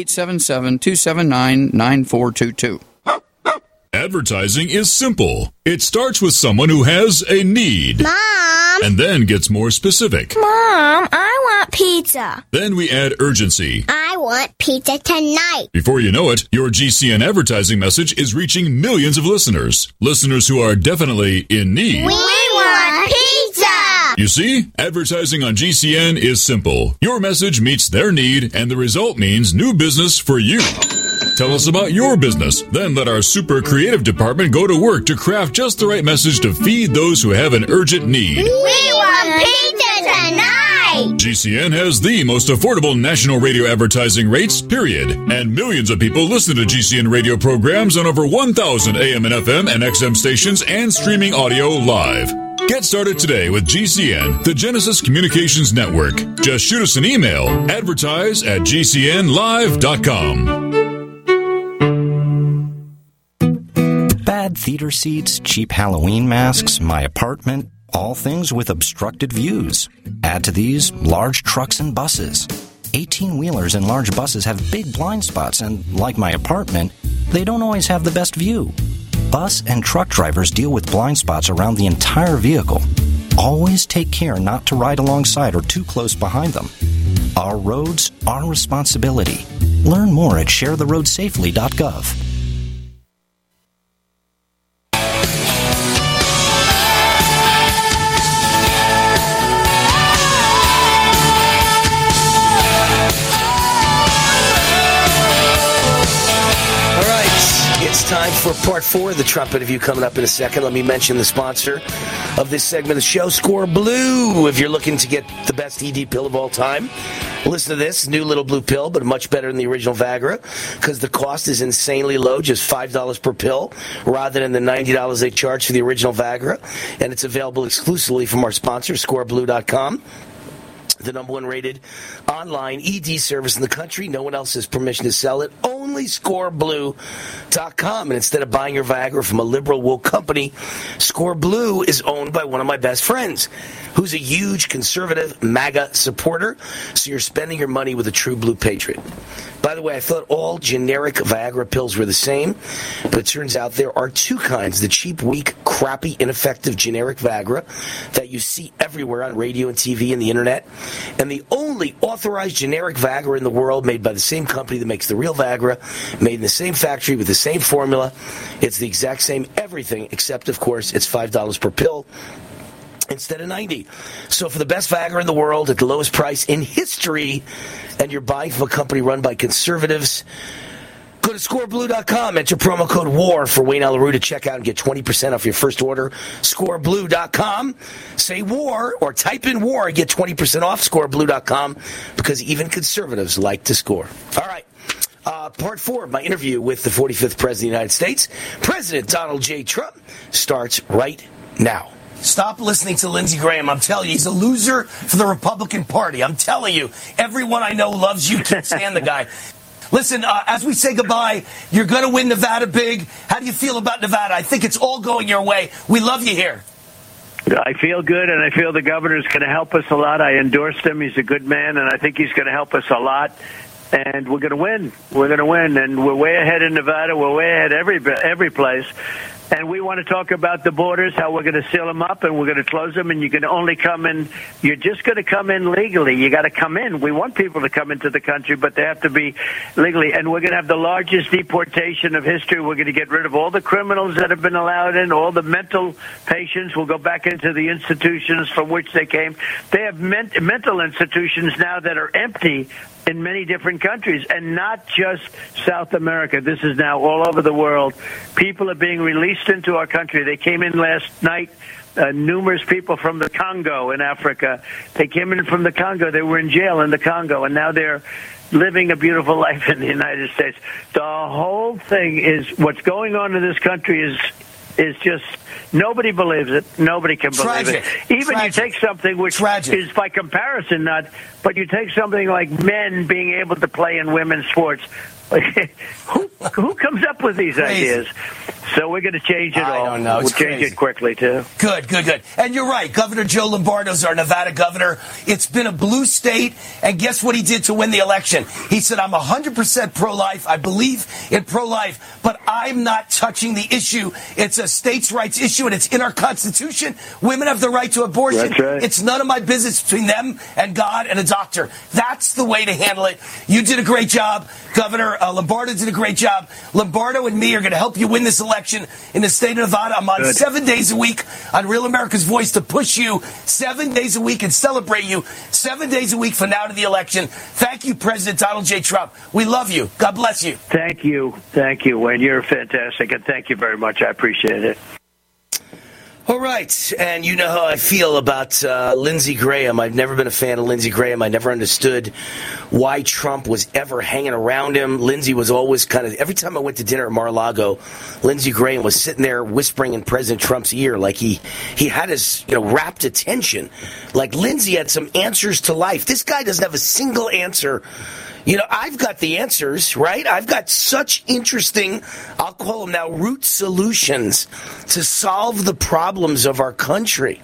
877-279-9422. Advertising is simple. It starts with someone who has a need. Mom! And then gets more specific. Mom, I want pizza. Then we add urgency. I want pizza tonight. Before you know it, your GCN advertising message is reaching millions of listeners. Listeners who are definitely in need. We want pizza! You see, advertising on GCN is simple. Your message meets their need, and the result means new business for you. Tell us about your business. Then let our super creative department go to work to craft just the right message to feed those who have an urgent need. We want pizza tonight! GCN has the most affordable national radio advertising rates, period. And millions of people listen to GCN radio programs on over 1,000 AM and FM and XM stations and streaming audio live. Get started today with GCN, the Genesis Communications Network. Just shoot us an email, advertise@gcnlive.com. Bad theater seats, cheap Halloween masks, my apartment, all things with obstructed views. Add to these, large trucks and buses. 18-wheelers and large buses have big blind spots, and like my apartment, they don't always have the best view. Bus and truck drivers deal with blind spots around the entire vehicle. Always take care not to ride alongside or too close behind them. Our roads, our responsibility. Learn more at sharetheroadsafely.gov. It's time for part 4 of the Trump interview coming up in a second. Let me mention the sponsor of this segment of the show, Score Blue. If you're looking to get the best ED pill of all time, listen to this new little blue pill, but much better than the original Viagra because the cost is insanely low, just $5 per pill rather than the $90 they charge for the original Viagra. And it's available exclusively from our sponsor, ScoreBlue.com. The number 1 rated online ED service in the country. No one else has permission to sell it. Only ScoreBlue.com. And instead of buying your Viagra from a liberal woke company, Score Blue is owned by one of my best friends, who's a huge conservative MAGA supporter. So you're spending your money with a true blue patriot. By the way, I thought all generic Viagra pills were the same, but it turns out there are 2 kinds. The cheap, weak, crappy, ineffective generic Viagra that you see everywhere on radio and TV and the internet, and the only authorized generic Viagra in the world made by the same company that makes the real Viagra, made in the same factory with the same formula. It's the exact same everything, except, of course, it's $5 per pill instead of $90. So for the best Viagra in the world at the lowest price in history, and you're buying from a company run by conservatives, go to ScoreBlue.com, enter promo code WAR for Wayne Alaru to check out and get 20% off your first order. ScoreBlue.com, say WAR, or type in WAR, get 20% off ScoreBlue.com, because even conservatives like to score. All right. Part 4 of my interview with the 45th President of the United States, President Donald J. Trump, starts right now. Stop listening to Lindsey Graham. I'm telling you, he's a loser for the Republican Party. I'm telling you, everyone I know loves you, can't stand the guy. Listen, as we say goodbye, you're going to win Nevada big. How do you feel about Nevada? I think it's all going your way. We love you here. I feel good, and I feel the governor's going to help us a lot. I endorsed him. He's a good man, and I think he's going to help us a lot. And we're going to win. We're going to win, and we're way ahead in Nevada. We're way ahead every place. And we want to talk about the borders, how we're going to seal them up and we're going to close them, and you can only come in. You're just going to come in legally. You got to come in. We want people to come into the country, but they have to be legally. And we're going to have the largest deportation of history. We're going to get rid of all the criminals that have been allowed in, all the mental patients will go back into the institutions from which they came. They have mental institutions now that are empty in many different countries, and not just South America. This is now all over the world. People are being released into our country. They came in last night, numerous people from the Congo in Africa. They came in from the Congo. They were in jail in the Congo, and now they're living a beautiful life in the United States. The whole thing is, what's going on in this country is is just, nobody believes it. Nobody can believe it. Even you take something which is by comparison not, but you take something like men being able to play in women's sports. Who comes up with these ideas? So we're going to change it all. I don't know. We'll change it quickly, too. Good. And you're right. Governor Joe Lombardo is our Nevada governor. It's been a blue state. And guess what he did to win the election? He said, I'm 100% pro-life. I believe in pro-life, but I'm not touching the issue. It's a states' rights issue, and it's in our Constitution. Women have the right to abortion. That's right. It's none of my business between them and God and a doctor. That's the way to handle it. You did a great job. Governor Lombardo did a great job. Lombardo and me are going to help you win this election in the state of Nevada. I'm on 7 days a week on Real America's Voice to push you 7 days a week and celebrate you 7 days a week from now to the election. Thank you, President Donald J. Trump. We love you. God bless you. Thank you, Wayne. You're fantastic, and thank you very much. I appreciate it. All right, and you know how I feel about Lindsey Graham. I've never been a fan of Lindsey Graham. I never understood why Trump was ever hanging around him. Lindsey was always kind of, every time I went to dinner at Mar-a-Lago, Lindsey Graham was sitting there whispering in President Trump's ear like he had his rapt attention. Like Lindsey had some answers to life. This guy doesn't have a single answer. I've got the answers, right? I've got such interesting, I'll call them now, root solutions to solve the problems of our country.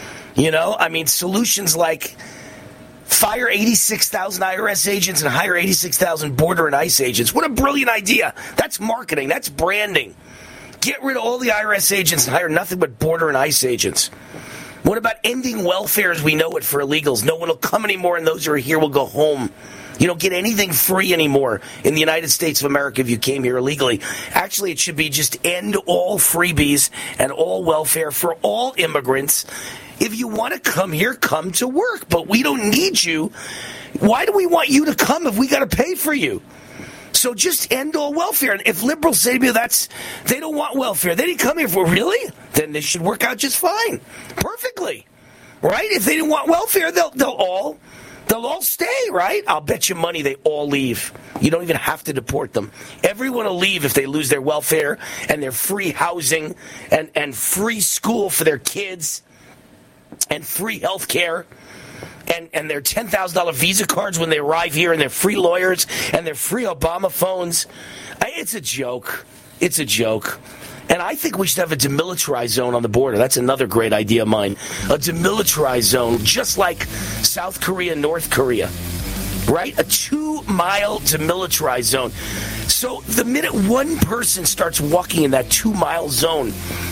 Solutions like fire 86,000 IRS agents and hire 86,000 Border and ICE agents. What a brilliant idea. That's marketing. That's branding. Get rid of all the IRS agents and hire nothing but Border and ICE agents. What about ending welfare as we know it for illegals? No one will come anymore, and those who are here will go home. You don't get anything free anymore in the United States of America if you came here illegally. Actually, it should be just end all freebies and all welfare for all immigrants. If you want to come here, come to work. But we don't need you. Why do we want you to come if we got to pay for you? So just end all welfare. And if liberals say to me they don't want welfare, they didn't come here for really, then this should work out just fine. Perfectly. Right? If they didn't want welfare, they'll all stay, right? I'll bet you money they all leave. You don't even have to deport them. Everyone will leave if they lose their welfare and their free housing and free school for their kids and free health care and their $10,000 Visa cards when they arrive here and their free lawyers and their free Obama phones. It's a joke. It's a joke. And I think we should have a demilitarized zone on the border. That's another great idea of mine. A demilitarized zone, just like South Korea and North Korea. Right? A 2-mile demilitarized zone. So the minute one person starts walking in that 2-mile zone,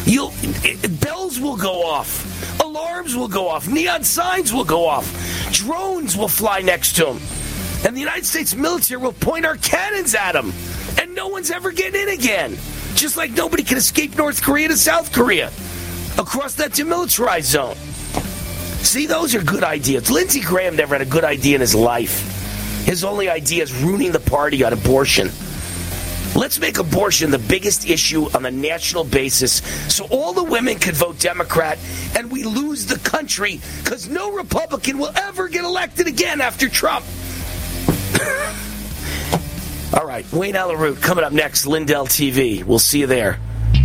bells will go off. Alarms will go off. Neon signs will go off. Drones will fly next to them. And the United States military will point our cannons at them. And no one's ever getting in again. Just like nobody can escape North Korea to South Korea across that demilitarized zone. See, those are good ideas. Lindsey Graham never had a good idea in his life. His only idea is ruining the party on abortion. Let's make abortion the biggest issue on a national basis so all the women can vote Democrat and we lose the country because no Republican will ever get elected again after Trump. All right, Wayne Allyn Root coming up next, Lindell TV. We'll see you there.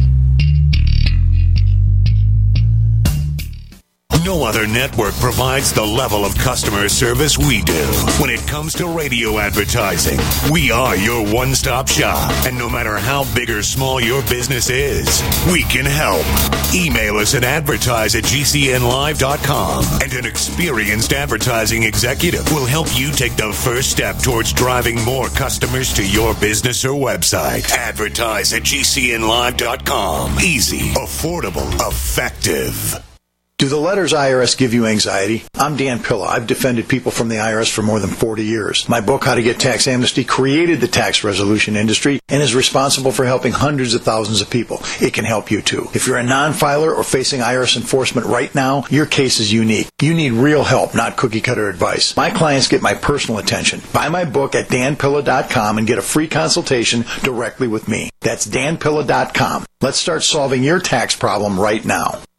No other network provides the level of customer service we do. When it comes to radio advertising, we are your one-stop shop. And no matter how big or small your business is, we can help. Email us at advertise@gcnlive.com, and an experienced advertising executive will help you take the first step towards driving more customers to your business or website. Advertise@gcnlive.com. Easy, affordable, effective. Do the letters IRS give you anxiety? I'm Dan Pilla. I've defended people from the IRS for more than 40 years. My book, How to Get Tax Amnesty, created the tax resolution industry and is responsible for helping hundreds of thousands of people. It can help you too. If you're a non-filer or facing IRS enforcement right now, your case is unique. You need real help, not cookie-cutter advice. My clients get my personal attention. Buy my book at danpilla.com and get a free consultation directly with me. That's danpilla.com. Let's start solving your tax problem right now.